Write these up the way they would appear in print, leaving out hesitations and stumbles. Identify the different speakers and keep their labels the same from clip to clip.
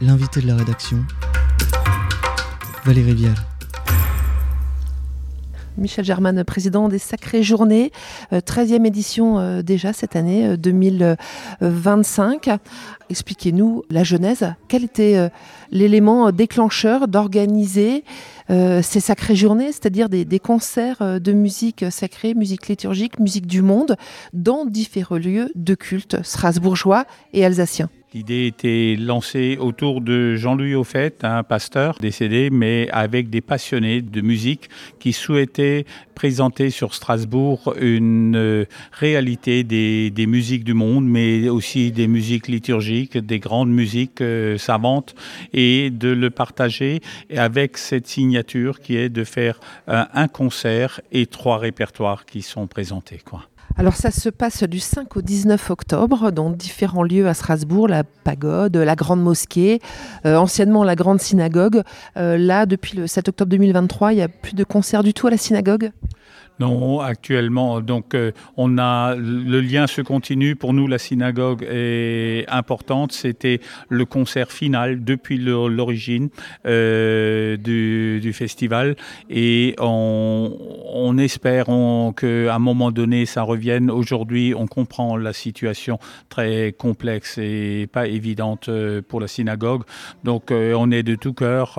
Speaker 1: L'invité de la rédaction, Valérie Vial.
Speaker 2: Michel German, président des Sacrées Journées, 13e édition déjà cette année, 2025. Expliquez-nous la genèse. Quel était l'élément déclencheur d'organiser ces Sacrées Journées, c'est-à-dire des concerts de musique sacrée, musique liturgique, musique du monde, dans différents lieux de culte strasbourgeois et alsaciens?
Speaker 3: L'idée était lancée autour de Jean-Louis Offet, un pasteur décédé, mais avec des passionnés de musique qui souhaitaient présenter sur Strasbourg une réalité des musiques du monde, mais aussi des musiques liturgiques, des grandes musiques savantes, et de le partager avec cette signature qui est de faire un concert et 3 répertoires qui sont présentés, quoi.
Speaker 2: Alors ça se passe du 5 au 19 octobre dans différents lieux à Strasbourg, la Pagode, la Grande Mosquée, anciennement la Grande Synagogue. Là, depuis le 7 octobre 2023, il n'y a plus de concerts du tout à la synagogue ?
Speaker 3: Non, actuellement, donc on a le lien se continue. Pour nous, la synagogue est importante. C'était le concert final depuis l'origine du festival, et on espère qu'à un moment donné, ça revienne. Aujourd'hui, on comprend la situation très complexe et pas évidente pour la synagogue. Donc, on est de tout cœur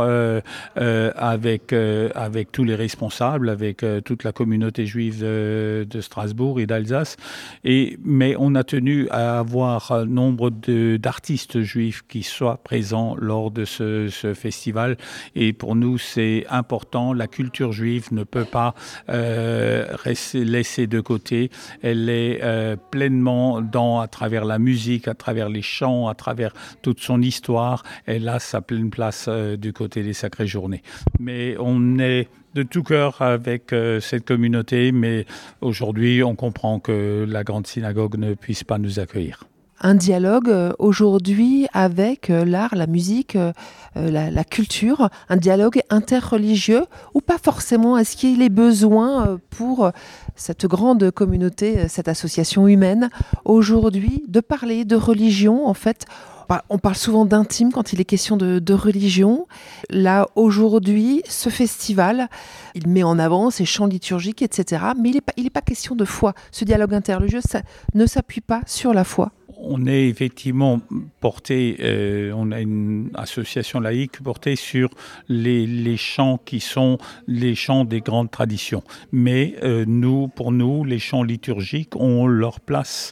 Speaker 3: avec tous les responsables, avec toute la communauté juive de Strasbourg et d'Alsace, mais on a tenu à avoir nombre d'artistes juifs qui soient présents lors de ce festival, et pour nous c'est important. La culture juive ne peut pas rester laissée de côté. Elle est pleinement à travers la musique, à travers les chants, à travers toute son histoire. Elle a sa pleine place du côté des Sacrées Journées. Mais on est de tout cœur avec cette communauté, mais aujourd'hui, on comprend que la Grande Synagogue ne puisse pas nous accueillir.
Speaker 2: Un dialogue aujourd'hui avec l'art, la musique, la culture, un dialogue interreligieux, ou pas forcément? Est-ce qu'il est besoin pour cette grande communauté, cette association humaine, aujourd'hui, de parler de religion, en fait? On parle souvent d'intime quand il est question de religion. Là, aujourd'hui, ce festival, il met en avant ses chants liturgiques, etc. Mais il n'est pas question de foi. Ce dialogue interreligieux, ça ne s'appuie pas sur la foi.
Speaker 3: On est effectivement porté, on a une association laïque portée sur les chants qui sont les chants des grandes traditions. Mais pour nous, les chants liturgiques ont leur place.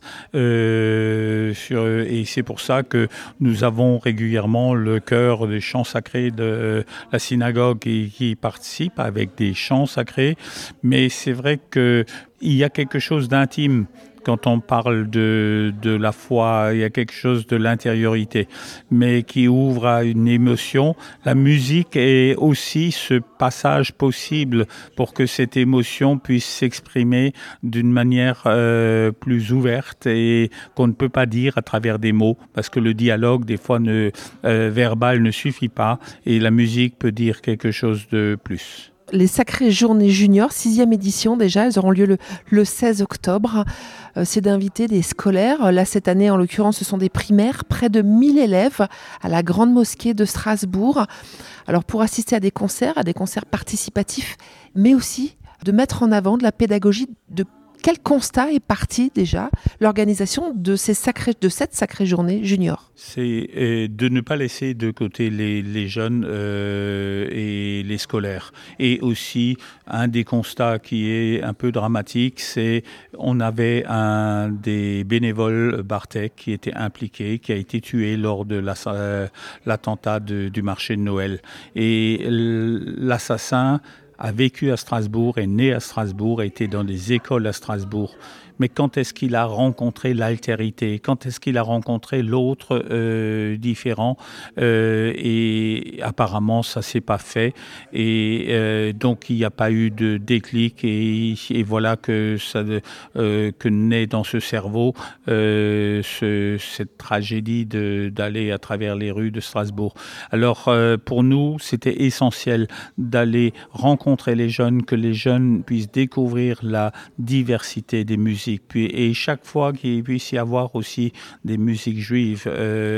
Speaker 3: Et c'est pour ça que nous avons régulièrement le chœur des chants sacrés de la synagogue qui participe avec des chants sacrés. Mais c'est vrai qu'il y a quelque chose d'intime. Quand on parle de la foi, il y a quelque chose de l'intériorité, mais qui ouvre à une émotion. La musique est aussi ce passage possible pour que cette émotion puisse s'exprimer d'une manière plus ouverte et qu'on ne peut pas dire à travers des mots, parce que le dialogue, des fois, verbal ne suffit pas, et la musique peut dire quelque chose de plus.
Speaker 2: Les Sacrées Journées Juniors, 6e édition déjà, elles auront lieu le 16 octobre. C'est d'inviter des scolaires. Là, cette année, en l'occurrence, ce sont des primaires, près de 1000 élèves à la Grande Mosquée de Strasbourg. Alors, pour assister à des concerts participatifs, mais aussi de mettre en avant de la pédagogie. De quel constat est partie déjà l'organisation de cette Sacrée Journée Junior?
Speaker 3: C'est de ne pas laisser de côté les jeunes et les scolaires. Et aussi, un des constats qui est un peu dramatique, c'est on avait un des bénévoles, Bartek, qui était impliqué, qui a été tué lors de l'attentat du marché de Noël. Et l'assassin a vécu à Strasbourg, est né à Strasbourg, a été dans des écoles à Strasbourg. Mais quand est-ce qu'il a rencontré l'altérité? Quand est-ce qu'il a rencontré l'autre différent? Et apparemment, ça s'est pas fait. Et donc, il n'y a pas eu de déclic. Et voilà que naît dans ce cerveau cette tragédie d'aller à travers les rues de Strasbourg. Alors, pour nous, c'était essentiel d'aller rencontrer rencontrer les jeunes, que les jeunes puissent découvrir la diversité des musiques. Et chaque fois qu'il puisse y avoir aussi des musiques juives.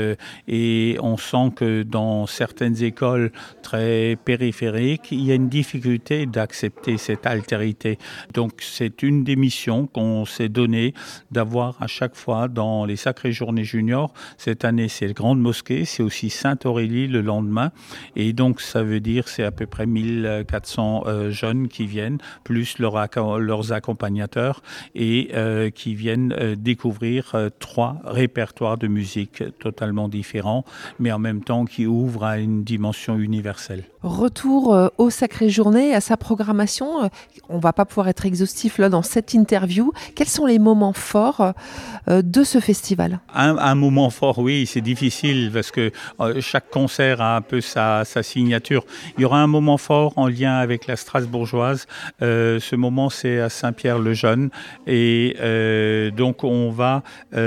Speaker 3: Et on sent que dans certaines écoles très périphériques, il y a une difficulté d'accepter cette altérité. Donc c'est une des missions qu'on s'est donnée d'avoir à chaque fois dans les Sacrées Journées Juniors. Cette année, c'est Grande Mosquée, c'est aussi Sainte-Aurélie le lendemain. Et donc ça veut dire c'est à peu près 1400 jeunes qui viennent, plus leurs accompagnateurs, et qui viennent découvrir 3 répertoires de musique totalement différents, mais en même temps qui ouvrent à une dimension universelle.
Speaker 2: Retour aux Sacrées Journées, à sa programmation. On ne va pas pouvoir être exhaustif là dans cette interview. Quels sont les moments forts de ce festival ?
Speaker 3: Un moment fort, oui, c'est difficile parce que chaque concert a un peu sa signature. Il y aura un moment fort en lien avec la Strasbourgeoise. Ce moment, c'est à Saint-Pierre-le-Jeune. Et donc, on va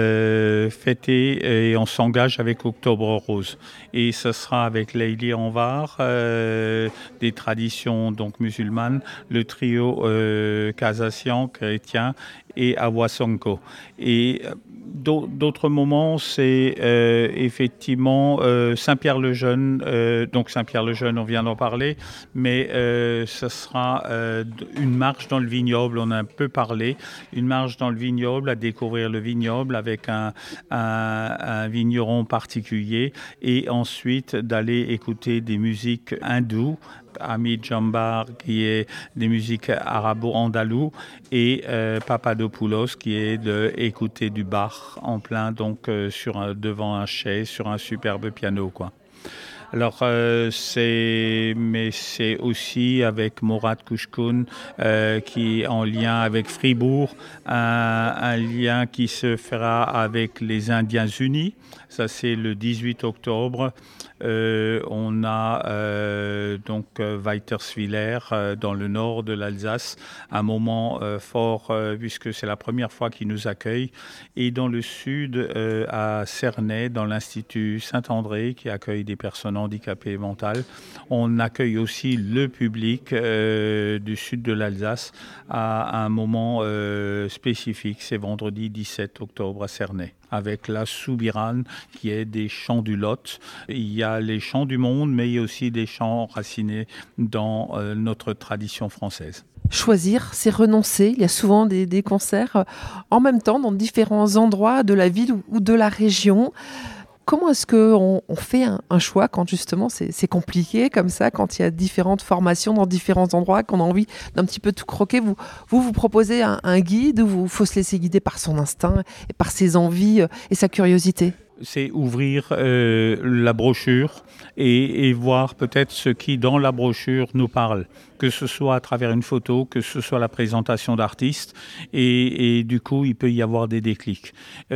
Speaker 3: fêter et on s'engage avec Octobre Rose. Et ce sera avec Leili Anvar, des traditions donc musulmanes, le trio Casassian, chrétien, et Awasonko. Et d'autres moments, c'est effectivement Saint-Pierre-le-Jeune. Donc Saint-Pierre-le-Jeune, on vient d'en parler, mais ce sera une marche dans le vignoble, on a un peu parlé, une marche dans le vignoble, à découvrir le vignoble avec un vigneron particulier, et ensuite d'aller écouter des musiques hindoues, Hamid Jambar qui est des musiques arabo-andalous, et Papadopoulos qui est d'écouter du Bach en plein, donc devant un chai, sur un superbe piano, quoi. Alors, c'est aussi avec Mourad Kouchkoun qui est en lien avec Fribourg, un lien qui se fera avec les Indiens Unis. Ça, c'est le 18 octobre. On a donc Weiterswiller dans le nord de l'Alsace, un moment fort puisque c'est la première fois qu'ils nous accueillent. Et dans le sud, à Cernay, dans l'Institut Saint-André, qui accueille des personnes handicapées mentales, on accueille aussi le public du sud de l'Alsace à un moment spécifique. C'est vendredi 17 octobre à Cernay, avec la Soubirane, qui est des chants du Lot. Il y a les chants du monde, mais il y a aussi des chants enracinés dans notre tradition française.
Speaker 2: Choisir, c'est renoncer. Il y a souvent des concerts en même temps dans différents endroits de la ville ou de la région. Comment est-ce qu'on fait un choix quand justement c'est compliqué comme ça, quand il y a différentes formations dans différents endroits, qu'on a envie d'un petit peu tout croquer? Vous proposez un guide, ou il faut se laisser guider par son instinct, et par ses envies et sa curiosité?
Speaker 3: C'est ouvrir la brochure et voir peut-être ce qui, dans la brochure, nous parle. Que ce soit à travers une photo, que ce soit la présentation d'artistes. Et du coup, il peut y avoir des déclics.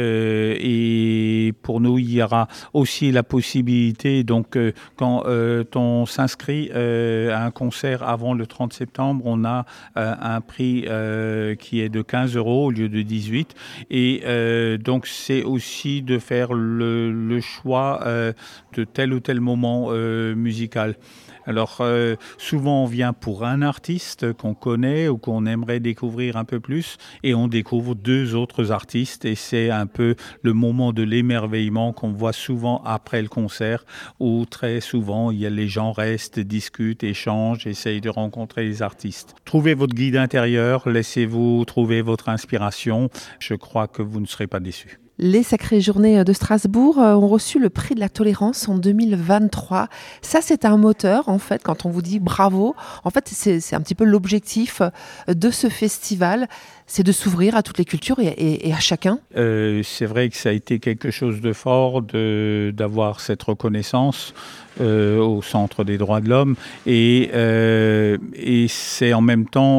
Speaker 3: Et pour nous, il y aura aussi la possibilité, donc quand on s'inscrit à un concert avant le 30 septembre, on a un prix qui est de 15 € au lieu de 18. Et donc, c'est aussi de faire le choix de tel ou tel moment musical. Alors, souvent, on vient pour un artiste qu'on connaît ou qu'on aimerait découvrir un peu plus, et on découvre 2 autres artistes, et c'est un peu le moment de l'émerveillement qu'on voit souvent après le concert, où très souvent, les gens restent, discutent, échangent, essayent de rencontrer les artistes. Trouvez votre guide intérieur, laissez-vous trouver votre inspiration. Je crois que vous ne serez pas déçus.
Speaker 2: Les Sacrées Journées de Strasbourg ont reçu le prix de la tolérance en 2023. Ça, c'est un moteur, en fait, quand on vous dit bravo. En fait, c'est un petit peu l'objectif de ce festival, c'est de s'ouvrir à toutes les cultures et à chacun.
Speaker 3: C'est vrai que ça a été quelque chose de fort d'avoir cette reconnaissance au Centre des droits de l'homme, et c'est en même temps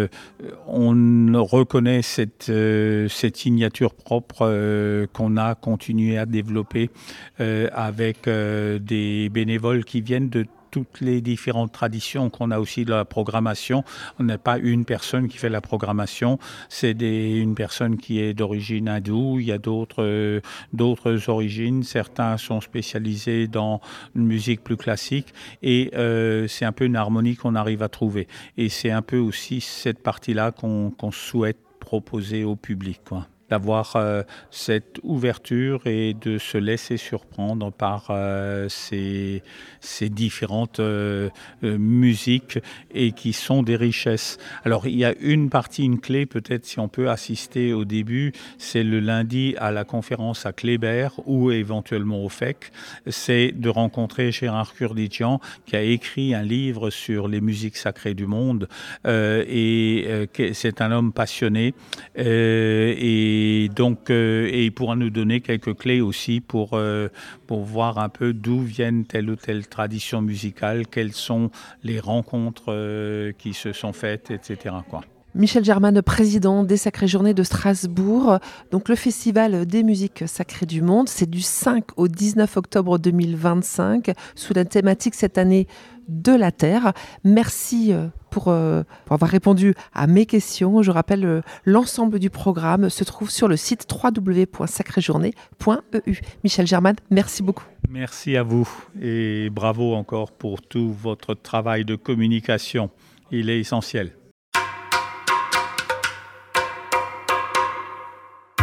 Speaker 3: on reconnaît cette signature propre qu'on a continué à développer avec des bénévoles qui viennent de toutes les différentes traditions qu'on a aussi de la programmation. On n'a pas une personne qui fait la programmation, c'est une personne qui est d'origine hindoue, il y a d'autres origines, certains sont spécialisés dans une musique plus classique et c'est un peu une harmonie qu'on arrive à trouver. Et c'est un peu aussi cette partie-là qu'on souhaite proposer au public, quoi. D'avoir cette ouverture et de se laisser surprendre par ces différentes musiques et qui sont des richesses. Alors il y a une clé peut-être si on peut assister au début, c'est le lundi à la conférence à Kléber ou éventuellement au FEC, c'est de rencontrer Gérard Kurdjian qui a écrit un livre sur les musiques sacrées du monde et c'est un homme passionné et donc il pourra nous donner quelques clés aussi pour voir un peu d'où viennent telle ou telle tradition musicale, quelles sont les rencontres qui se sont faites, etc., quoi.
Speaker 2: Michel German, président des Sacrées Journées de Strasbourg. Donc le Festival des musiques sacrées du monde, c'est du 5 au 19 octobre 2025, sous la thématique cette année de la Terre. Merci pour avoir répondu à mes questions. Je rappelle, l'ensemble du programme se trouve sur le site www.sacréjournée.eu. Michel German, merci beaucoup.
Speaker 3: Merci à vous et bravo encore pour tout votre travail de communication. Il est essentiel.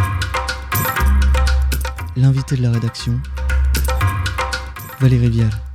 Speaker 1: L'invité de la rédaction, Valérie Vial.